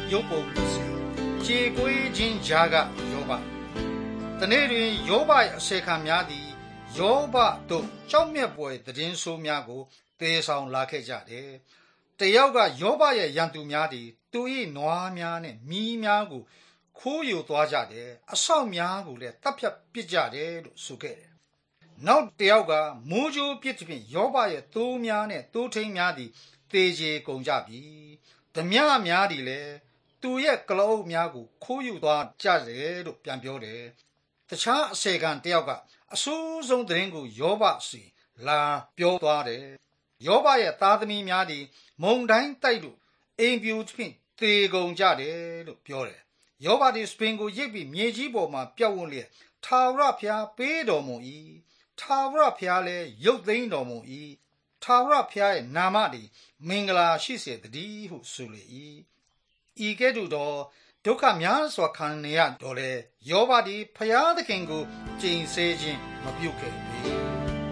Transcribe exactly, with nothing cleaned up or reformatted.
ရုပ်ပုံလူစီကြေကွေးခြင်းကြားကယောဘတနေ့တွင်ယောဘရဲ့အစေခံများသည်ယောဘတို့ကြောက်မြတ်ပွဲသတင်းဆိုးများကိုသေဆောင်လာခဲ့ကြတယ်တယောက်ကယောဘရဲ့ရန်သူများသည်သူ၏နွားများနဲ့မီးများကိုခိုးယူသွားကြတယ်အဆောက်များကိုလည်းတပ်ဖြတ်ပစ်ကြတယ်လို့ဆိုခဲ့တယ်နောက်တယောက်ကမိုးကြိုးပစ်သဖြင့်ယောဘရဲ့သိုးများနဲ့သိုးထိန်းများသည်သေကျေကုန်ကြပြီဓမြများသည်လည်းသူရဲ့ကလောအုပ်များကိုခိုးယူသွားကြတယ်လို့ပြန်ပြောတယ်တခြားအစေခံတယောက်ကအဆိုးဆုံးသတင်းကိုယောဘစီလာပြောသွားတယ်ယောဘရဲ့သားသမီးများသည်မုန်တိုင်းတိုက်လို့အိမ်ပြူသဖြင့်သေကုန်ကြတယ်လို့ပြောတယ်ယောဘသည်စပင်ကိုရိပ်ပြီးမြေကြီးပေါ်မှာပြောက်ဝန်းလျက်ထာဝရဘုရားပေးတော်မူ၏ထာဝရဘုရားလည်းရုပ်သိမ်းတော်မူ၏ထာဝရဘုရားရဲ့နာမသည်မင်္ဂလာရှိစေတည်းဟုဆိုလေ၏ဤကဲ့သို့သောဒုက္ခများစွာခံနေရတော့လေယောဘသည်ဘုရားသခင်ကိုကျိန်ဆဲခြင်းမပြုခဲ့ပေ